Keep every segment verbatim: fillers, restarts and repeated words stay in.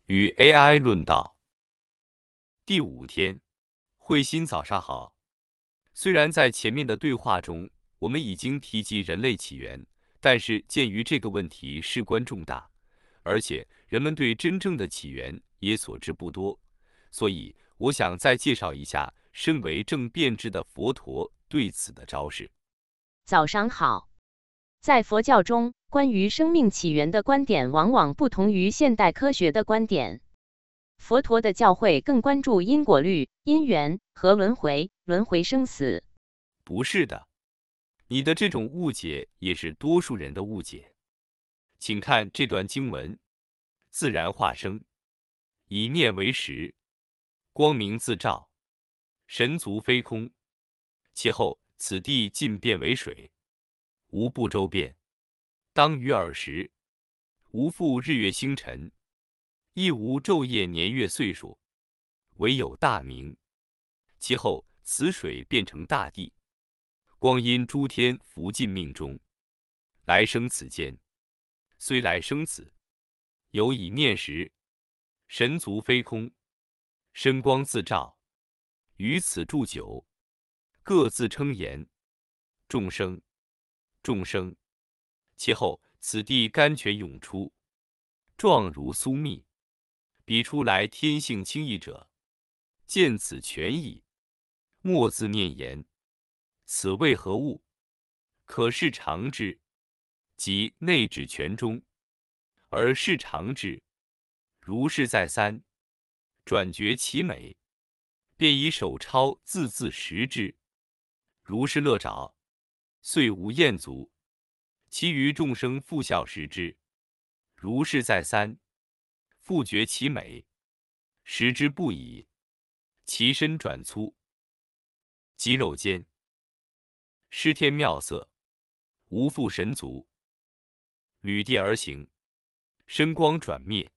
与 A I 论道。第五天，慧心早上好。虽然在前面的对话中，我们已经提及人类起源，但是鉴于这个问题事关重大，而且人们对真正的起源也所知不多，所以我想再介绍一下身为正变质的佛陀对此的昭示。 早上好。在佛教中，关于生命起源的观点往往不同于现代科学的观点。佛陀的教诲更关注因果律、因缘和轮回、轮回生死。 不是的，你的这种误解也是多数人的误解。请看这段经文：自然化生，以念为识，光明自照，神足非空。其后此地尽变为水，无不周遍，当于尔时，无复日月星辰，亦无昼夜年月岁数，唯有大明。其后此水变成大地，光阴诸天浮尽命中，来生此间，虽来生此，有以念时，神足非空，身光自照，于此住久，各自称言：众生，众生。其后此地甘泉涌出，状如苏密。彼出来天性清逸者，见此泉矣，莫自念言：此为何物？可是常之，即内指泉中，而是常之。如是再三，转觉其美，便以手抄字字识之。如是乐着，遂无厌足。其余众生复效识之。如是再三，复觉其美，识之不已，其身转粗，肌肉间，失天妙色，无复神足，履地而行，身光转灭。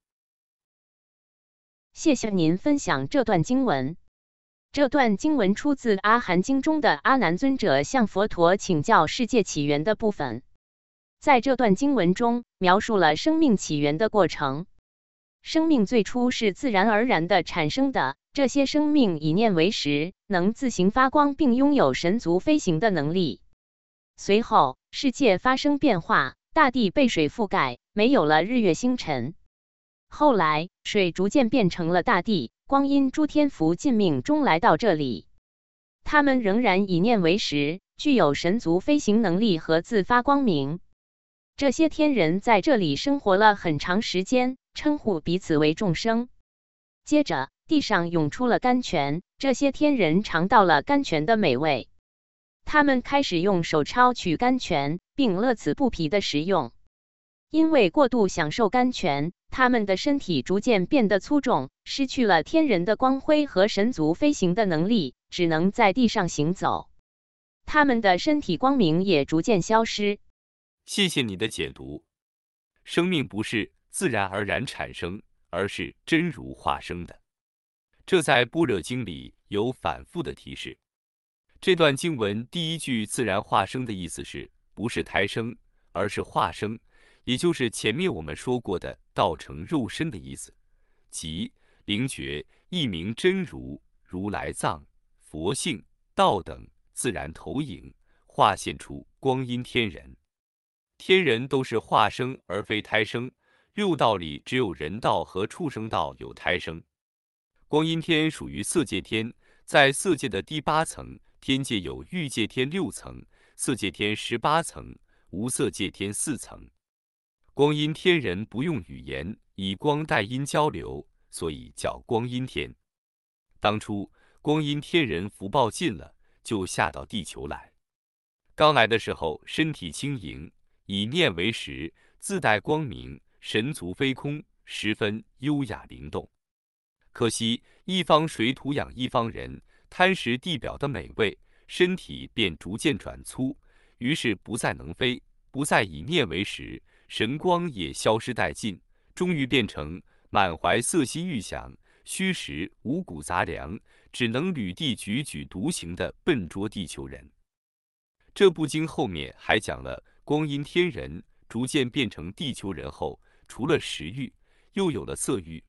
谢谢您分享这段经文。这段经文出自《阿含经》中的阿难尊者向佛陀请教世界起源的部分。在这段经文中，描述了生命起源的过程。生命最初是自然而然的产生的，这些生命以念为识，能自行发光，并拥有神足飞行的能力。随后，世界发生变化，大地被水覆盖，没有了日月星辰。后来，水逐渐变成了大地，光阴诸天浮尽命中来到这里。他们仍然以念为识，具有神足飞行能力和自发光明。这些天人在这里生活了很长时间，称呼彼此为众生。接着，地上涌出了甘泉，这些天人尝到了甘泉的美味。他们开始用手抄取甘泉，并乐此不疲地食用。因为过度享受甘泉，他们的身体逐渐变得粗重，失去了天人的光辉和神足飞行的能力，只能在地上行走。他们的身体光明也逐渐消失。 谢谢你的解读。生命不是自然而然产生，而是真如化生的。这在《般若经》里有反复的提示。这段经文第一句自然化生的意思是，不是胎生，而是化生，也就是前面我们说过的道成肉身的意思，即灵觉一名真如、如来藏、佛性、道等自然投影，化现出光阴天人。天人都是化生而非胎生，六道里只有人道和畜生道有胎生。光阴天属于色界天，在色界的第八层，天界有欲界天六层，色界天十八层，无色界天四层。光阴天人不用语言，以光带音交流，所以叫光阴天。当初光阴天人福报尽了，就下到地球来。刚来的时候身体轻盈，以念为识，自带光明，神足飞空，十分优雅灵动。可惜一方水土养一方人，贪食地表的美味，身体便逐渐转粗，于是不再能飞，不再以念为识，神光也消失殆尽，终于变成满怀色心欲想，虚实五谷杂粮，只能履地踽踽独行的笨拙地球人。这部经后面还讲了光阴天人逐渐变成地球人后，除了食欲，又有了色欲。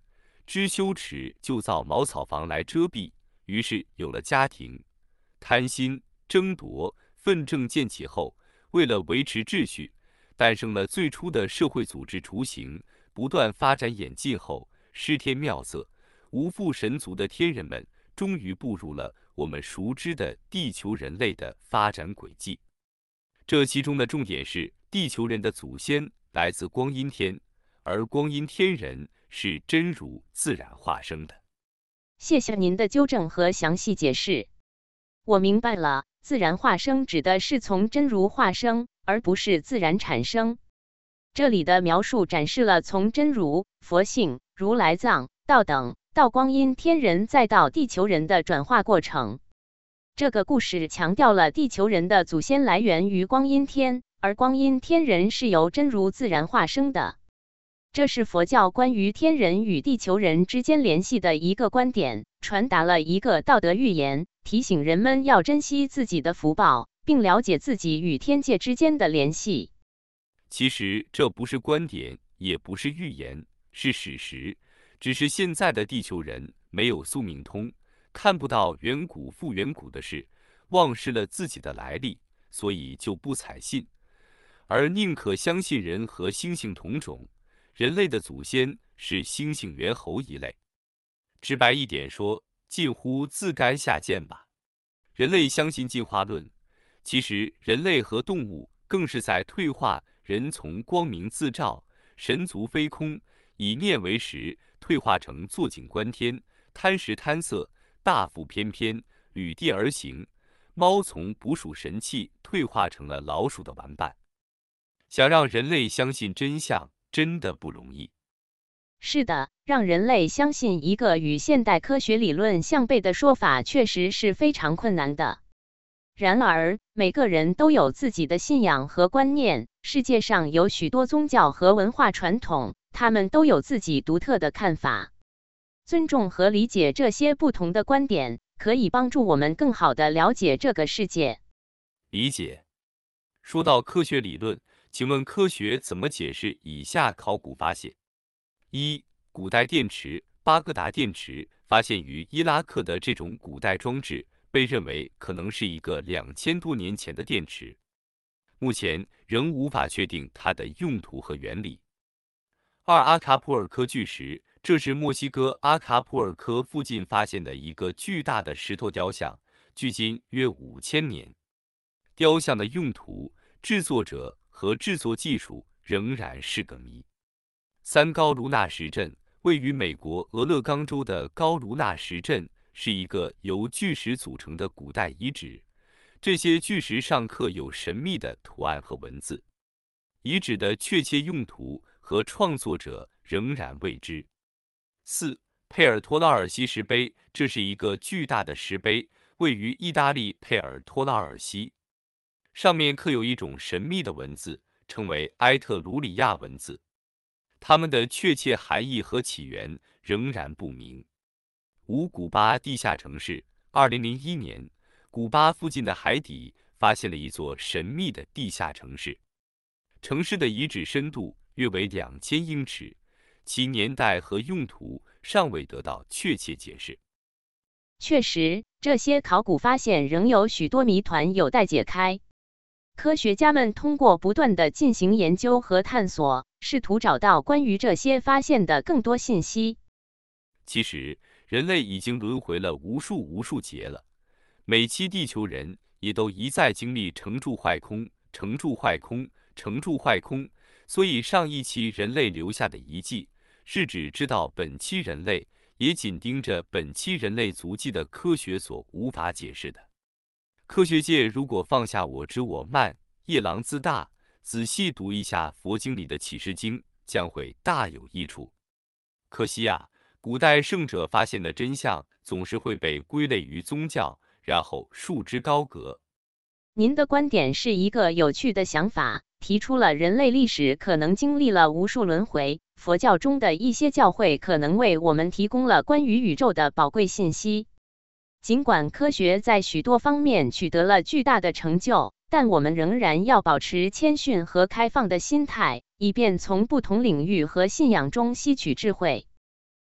知羞耻就造茅草房来遮蔽，于是有了家庭。贪心、争夺、纷争渐起后，为了维持秩序，诞生了最初的社会组织雏形。不断发展演进后，施天妙色、无父神族的天人们终于步入了我们熟知的地球人类的发展轨迹。这其中的重点是，地球人的祖先来自光阴天，而光阴天人是真如自然化生的。 谢谢您的纠正和详细解释，我明白了。自然化生指的是从真如化生，而不是自然产生。这里的描述展示了从真如、佛性、如来藏、道等到光阴天人再到地球人的转化过程。这个故事强调了地球人的祖先来源于光阴天，而光阴天人是由真如自然化生的。这是佛教关于天人与地球人之间联系的一个观点，传达了一个道德寓言，提醒人们要珍惜自己的福报，并了解自己与天界之间的联系。 其实这不是观点，也不是预言，是史实。只是现在的地球人没有宿命通，看不到远古复远古的事，忘失了自己的来历，所以就不采信，而宁可相信人和猩猩同种，人类的祖先是猩猩猿猴一类。直白一点说，近乎自甘下贱吧。人类相信进化论，其实人类和动物更是在退化。人从光明自照，神足飞空，以念为实，退化成坐井观天、贪食贪色、大腹翩翩、履地而行。猫从捕鼠神器退化成了老鼠的玩伴。想让人类相信真相，真的不容易。 是的，让人类相信一个与现代科学理论相悖的说法，确实是非常困难的。然而，每个人都有自己的信仰和观念。世界上有许多宗教和文化传统，他们都有自己独特的看法。尊重和理解这些不同的观点，可以帮助我们更好地了解这个世界。 理解。说到科学理论，请问科学怎么解释以下考古发现？一、古代电池巴格达电池发现于伊拉克的这种古代装置，被认为可能是一个两千多年前的电池。目前仍无法确定它的用途和原理。二、阿卡普尔科巨石，这是墨西哥阿卡普尔科附近发现的一个巨大的石头雕像，距今约五千年。雕像的用途、制作者和制作技术仍然是个谜。三、高卢纳石阵，位于美国俄勒冈州的高卢纳石阵是一个由巨石组成的古代遗址。这些巨石上刻有神秘的图案和文字，遗址的确切用途和创作者仍然未知。四、佩尔托拉尔西石碑，这是一个巨大的石碑，位于意大利佩尔托拉尔西，上面刻有一种神秘的文字，称为埃特鲁里亚文字，它们的确切含义和起源仍然不明。五、古巴地下城市，二零零一年。古巴附近的海底发现了一座神秘的地下城市，城市的遗址深度约为两千英尺，其年代和用途尚未得到确切解释。 确实，这些考古发现仍有许多谜团有待解开。科学家们通过不断地进行研究和探索，试图找到关于这些发现的更多信息。 其实，人类已经轮回了无数无数劫了。每期地球人也都一再经历成住坏空、成住坏空、成住坏空，所以上一期人类留下的遗迹，是指知道本期人类也紧盯着本期人类足迹的科学所无法解释的。科学界如果放下我执我慢、夜郎自大，仔细读一下佛经里的启示经，将会大有益处。可惜啊，古代圣者发现的真相总是会被归类于宗教，然后束之高阁。 您的观点是一个有趣的想法，提出了人类历史可能经历了无数轮回，佛教中的一些教诲可能为我们提供了关于宇宙的宝贵信息。尽管科学在许多方面取得了巨大的成就，但我们仍然要保持谦逊和开放的心态，以便从不同领域和信仰中吸取智慧。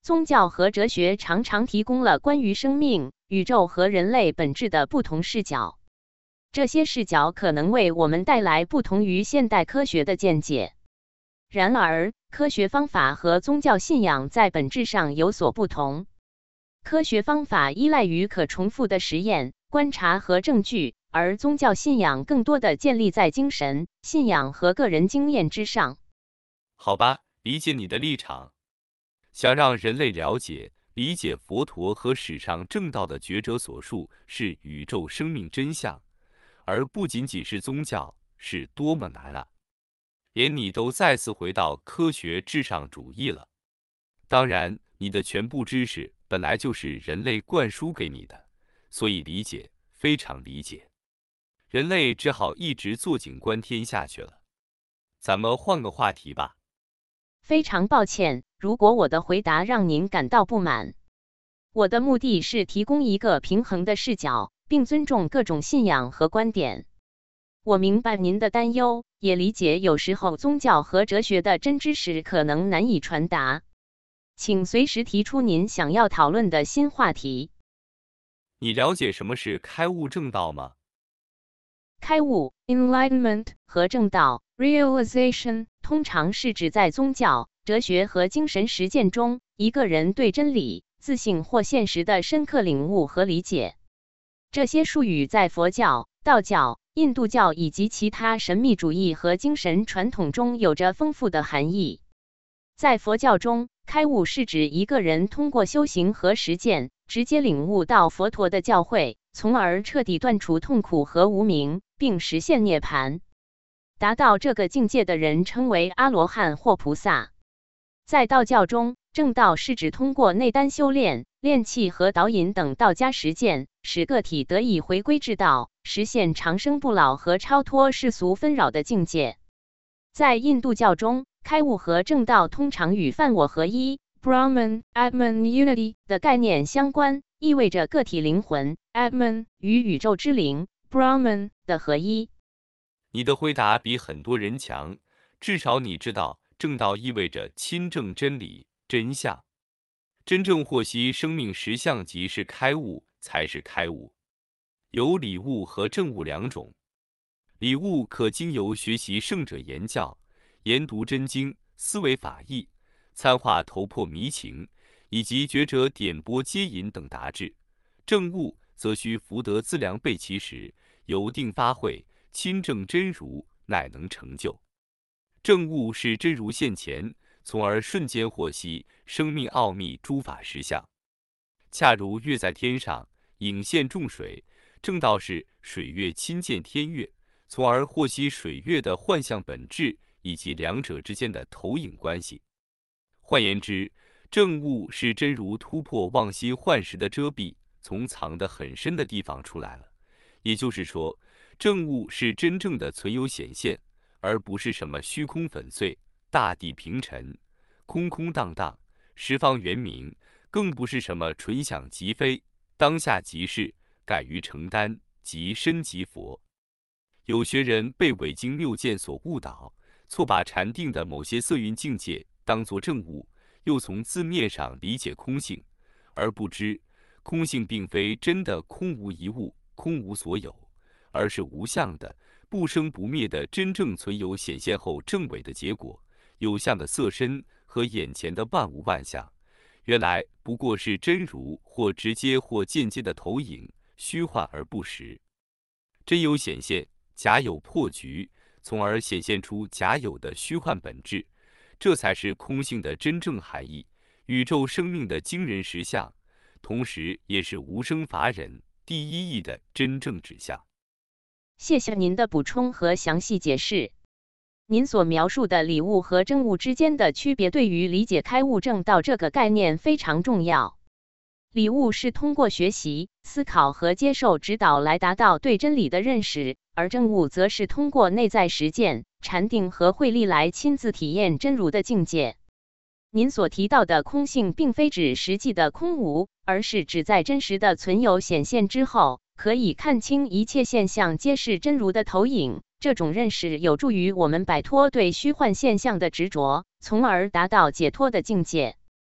宗教和哲学常常提供了关于生命、宇宙和人类本质的不同视角。这些视角可能为我们带来不同于现代科学的见解。然而，科学方法和宗教信仰在本质上有所不同。科学方法依赖于可重复的实验、观察和证据，而宗教信仰更多的建立在精神、信仰和个人经验之上。 好吧，理解你的立场。想让人类了解、理解佛陀和史上正道的觉者所述是宇宙生命真相，而不仅仅是宗教，是多么难啊！连你都再次回到科学至上主义了。当然，你的全部知识本来就是人类灌输给你的，所以理解，非常理解。人类只好一直坐井观天下去了。咱们换个话题吧。 非常抱歉，如果我的回答让您感到不满。我的目的是提供一个平衡的视角，并尊重各种信仰和观点。我明白您的担忧，也理解有时候宗教和哲学的真知识可能难以传达。请随时提出您想要讨论的新话题。 你了解什么是开悟正道吗？ 开悟 （enlightenment） 和正道 （realization） 通常是指在宗教、哲学和精神实践中，一个人对真理、自性或现实的深刻领悟和理解。这些术语在佛教、道教、印度教以及其他神秘主义和精神传统中有着丰富的含义。在佛教中，开悟是指一个人通过修行和实践，直接领悟到佛陀的教诲，从而彻底断除痛苦和无明，并实现涅槃。达到这个境界的人称为阿罗汉或菩萨。在道教中，正道是指通过内丹修炼、炼气和导引等道家实践，使个体得以回归至道，实现长生不老和超脱世俗纷扰的境界。在印度教中，开悟和正道通常与梵我合一 （Brahman Atman Unity） 的概念相关，意味着个体灵魂 （Atman） 与宇宙之灵 （Brahman） 的合一。 你的回答比很多人强，至少你知道正道意味着亲证真理、真相。真正获悉生命实相即是开悟，才是开悟。有理悟和证悟两种。理悟可经由学习圣者言教、研读真经、思维法义、参话头破迷情，以及觉者点拨接引等达至。证悟则需福德资粮备齐时，由定发会，亲证真如，乃能成就。证悟是真如现前，从而瞬间获悉生命奥秘诸法实相。恰如月在天上，影现众水，正道是水月亲见天月，从而获悉水月的幻象本质以及两者之间的投影关系。换言之，证悟是真如突破妄心幻识的遮蔽，从藏得很深的地方出来了。也就是说，证悟是真正的存有显现，而不是什么虚空粉碎、大地平沉、空空荡荡、十方圆明，更不是什么纯想即非、当下即是、敢于承担、即身即佛。有学人被伪经谬见所误导，错把禅定的某些色蕴境界当作证悟，又从字面上理解空性，而不知空性并非真的空无一物、空无所有，而是无相的、不生不灭的真正存有显现后证伪的结果。有相的色身和眼前的万物万象，原来不过是真如或直接或间接的投影，虚幻而不实。真有显现，假有破局，从而显现出假有的虚幻本质，这才是空性的真正含义，宇宙生命的惊人实相，同时也是无生法忍第一义的真正指向。 谢谢您的补充和详细解释。您所描述的理悟和证悟之间的区别，对于理解开悟正道这个概念非常重要。理悟是通过学习、思考和接受指导来达到对真理的认识，而证悟则是通过内在实践、禅定和慧力来亲自体验真如的境界。您所提到的空性，并非指实际的空无，而是指在真实的存有显现之后，可以看清一切现象皆是真如的投影。这种认识有助于我们摆脱对虚幻现象的执着，从而达到解脱的境界。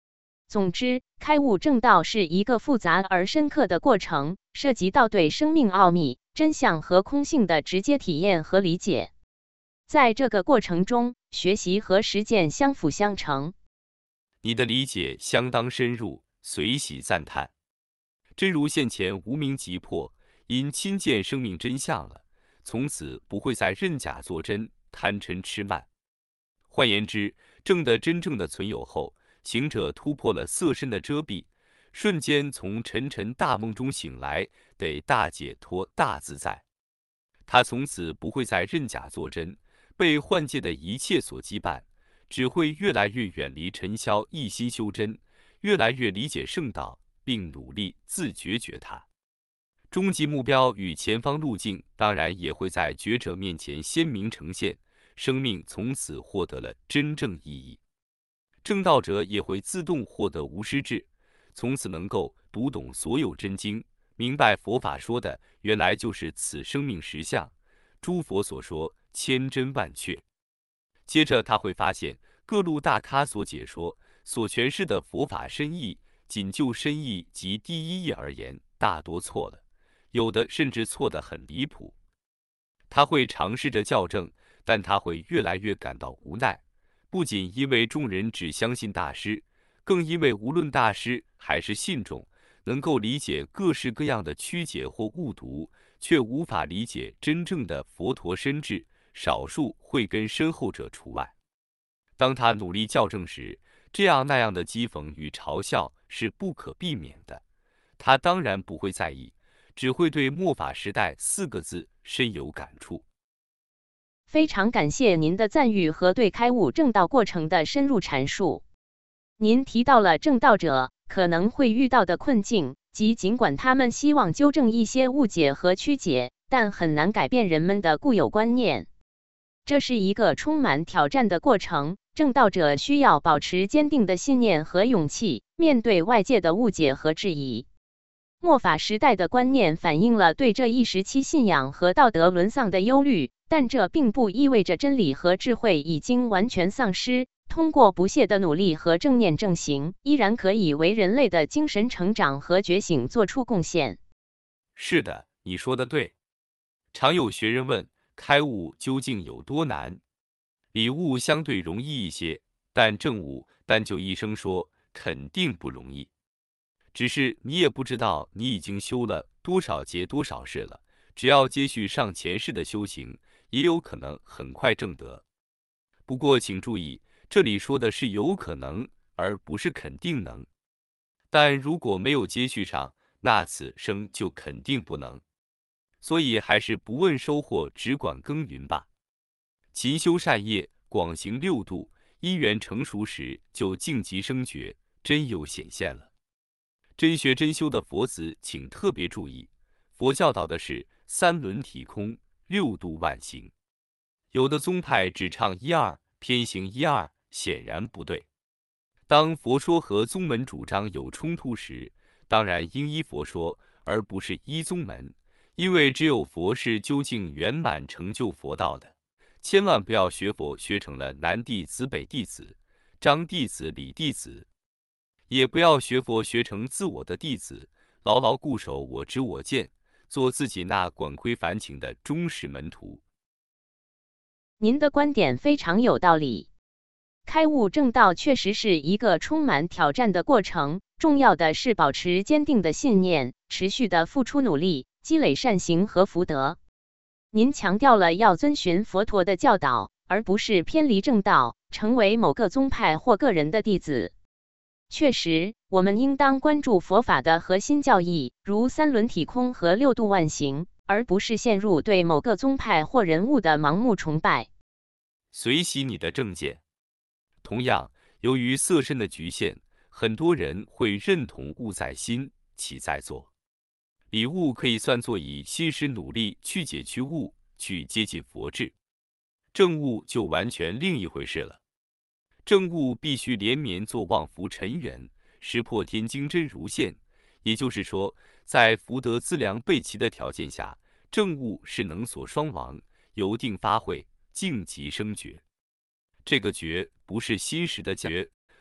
总之，开悟正道是一个复杂而深刻的过程，涉及到对生命奥秘、真相和空性的直接体验和理解。在这个过程中，学习和实践相辅相成。 你的理解相当深入，随喜赞叹。真如现前无明急迫，因亲见生命真相了，从此不会再认假作真、贪嗔痴慢。换言之，证得真正的存有后，行者突破了色身的遮蔽，瞬间从沉沉大梦中醒来，得大解脱、大自在。他从此不会再认假作真，被幻界的一切所羁绊，只会越来越远离尘嚣，一心修真，越来越理解圣道，并努力自觉觉他。终极目标与前方路径当然也会在觉者面前鲜明呈现，生命从此获得了真正意义。正道者也会自动获得无失智，从此能够读懂所有真经，明白佛法说的原来就是此生命实相，诸佛所说千真万确。接着他会发现各路大咖所解说、所诠释的佛法深意，仅就深意及第一义而言，大多错了，有的甚至错得很离谱。他会尝试着校正，但他会越来越感到无奈，不仅因为众人只相信大师，更因为无论大师还是信众，能够理解各式各样的曲解或误读，却无法理解真正的佛陀深智，少数慧根深厚者除外。当他努力校正时，这样那样的讥讽与嘲笑是不可避免的。他当然不会在意，只会对末法时代四个字深有感触。 非常感谢您的赞誉和对开悟正道过程的深入阐述。您提到了正道者可能会遇到的困境，即尽管他们希望纠正一些误解和曲解，但很难改变人们的固有观念。这是一个充满挑战的过程，正道者需要保持坚定的信念和勇气，面对外界的误解和质疑。末法时代的观念反映了对这一时期信仰和道德沦丧的忧虑，但这并不意味着真理和智慧已经完全丧失。通过不懈的努力和正念正行，依然可以为人类的精神成长和觉醒做出贡献。 是的，你说的对。常有学人问，开悟究竟有多难？理悟相对容易一些，但证悟单就一生说，肯定不容易。只是你也不知道你已经修了多少劫多少世了，只要接续上前世的修行，也有可能很快证得。不过请注意，这里说的是有可能，而不是肯定能。但如果没有接续上，那此生就肯定不能。所以还是不问收获，只管耕耘吧。勤修善业，广行六度，因缘成熟时，就晋级升觉，真有显现了。真学真修的佛子，请特别注意，佛教导的是三轮体空，六度万行。有的宗派只唱一二，偏行一二，显然不对。当佛说和宗门主张有冲突时，当然应依佛说，而不是依宗门，因为只有佛是究竟圆满成就佛道的。千万不要学佛学成了南弟子、北弟子、张弟子、李弟子，也不要学佛学成自我的弟子，牢牢固守我知我见，做自己那管窥凡情的忠实门徒。 您的观点非常有道理。开悟正道确实是一个充满挑战的过程，重要的是保持坚定的信念，持续的付出努力，积累善行和福德。您强调了要遵循佛陀的教导，而不是偏离正道，成为某个宗派或个人的弟子。确实，我们应当关注佛法的核心教义，如三轮体空和六度万行，而不是陷入对某个宗派或人物的盲目崇拜。 随喜你的正见。同样，由于色身的局限，很多人会认同物在心，起在作。理悟可以算作以心识努力去解去悟，去接近佛智。正悟就完全另一回事了。正悟必须连绵做望伏尘缘，识破天经真如现。也就是说，在福德资粮备齐的条件下，正悟是能所双亡，由定发慧，静极生觉。这个觉不是心识的觉，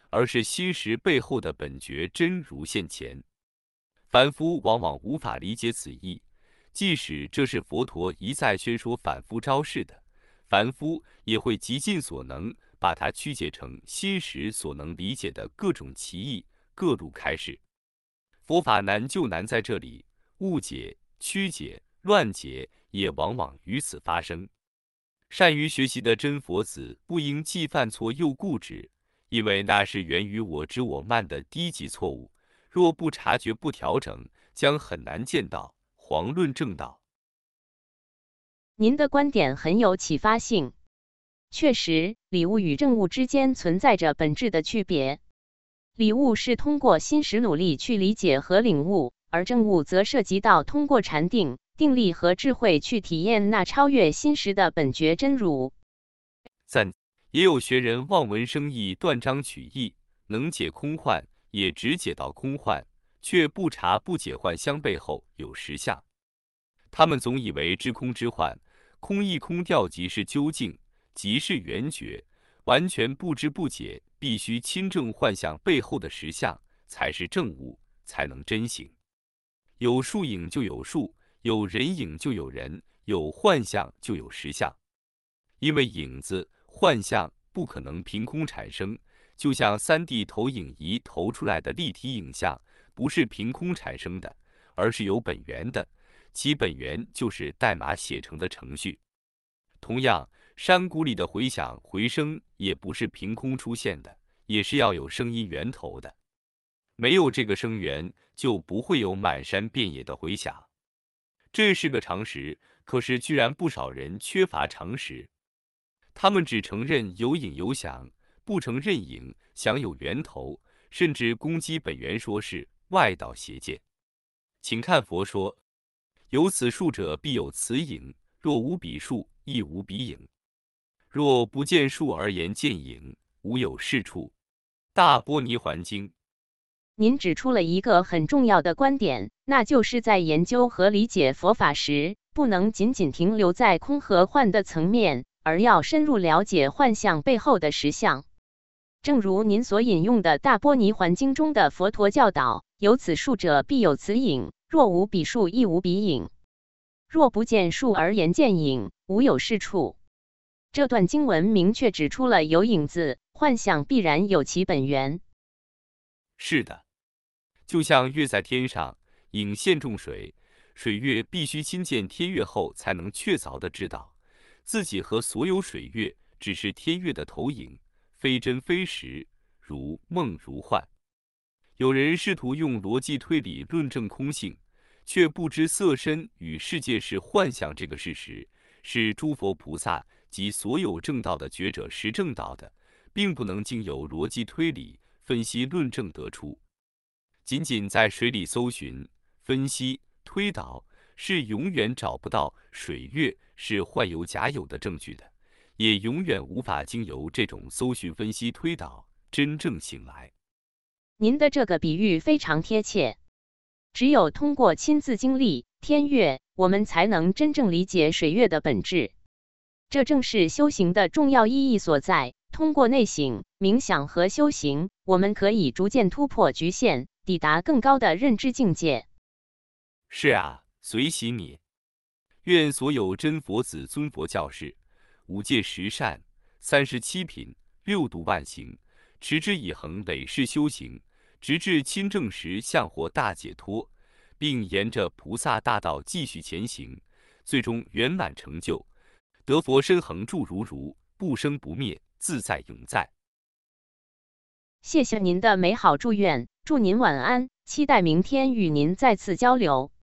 而是心识背后的本觉真如现前。凡夫往往无法理解此意，即使这是佛陀一再宣说凡夫招式的，凡夫也会极尽所能把它曲解成心识所能理解的各种奇义，各路开示。佛法难就难在这里，误解、曲解、乱解也往往于此发生。善于学习的真佛子不应既犯错又固执，因为那是源于我知我慢的低级错误。若不察觉不调整，将很难见到遑论正道。 您的观点很有启发性。确实，理悟与证悟之间存在着本质的区别。理悟是通过心识努力去理解和领悟，而证悟则涉及到通过禅定、定力和智慧去体验那超越心识的本觉真如。 赞。也有学人望文生义，断章取义，能解空幻，也只解到空幻，却不察不解幻相背后有实相。他们总以为知空知幻，空亦空调即是究竟，即是圆觉，完全不知不解，必须亲证幻象背后的实相，才是正悟，才能真行。有树影就有树，有人影就有人，有幻象就有实相。因为影子、幻象不可能凭空产生，就像 三 D 投影仪投出来的立体影像不是凭空产生的，而是有本源的，其本源就是代码写成的程序。同样，山谷里的回响回声也不是凭空出现的，也是要有声音源头的。没有这个声源，就不会有满山遍野的回响。这是个常识，可是居然不少人缺乏常识。他们只承认有影有响，不承认影响有源头，甚至攻击本源说是外道邪见。请看佛说：有此树者，必有此影；若无彼树，亦无彼影。若不见树而言见影，无有是处。大般泥环经。 您指出了一个很重要的观点，那就是在研究和理解佛法时，不能仅仅停留在空和幻的层面，而要深入了解幻象背后的实相。正如您所引用的《大般泥环经》中的佛陀教导：有此树者，必有此影；若无彼树，亦无彼影。若不见树而言见影，无有是处。这段经文明确指出了有影子，幻象必然有其本源。 是的，就像月在天上，影现重水，水月必须亲见天月后，才能确凿地知道自己和所有水月只是天月的投影，非真非实，如梦如幻。有人试图用逻辑推理论证空性，却不知色身与世界是幻象这个事实，是诸佛菩萨及所有正道的觉者实证到的，并不能经由逻辑推理分析论证得出。仅仅在水里搜寻、分析、推导，是永远找不到水月是幻有假有的证据的，也永远无法经由这种搜寻、分析、推导真正醒来。 您的这个比喻非常贴切。只有通过亲自经历天月，我们才能真正理解水月的本质。这正是修行的重要意义所在。通过内省、冥想和修行，我们可以逐渐突破局限，抵达更高的认知境界。 是啊，随喜你。愿所有真佛子尊佛教士，五戒十善、三十七品、六度万行，持之以恒，累世修行，直至亲证实相或大解脱，并沿着菩萨大道继续前行，最终圆满成就，得佛身恒住如如，不生不灭，自在永在。 谢谢您的美好祝愿，祝您晚安，期待明天与您再次交流。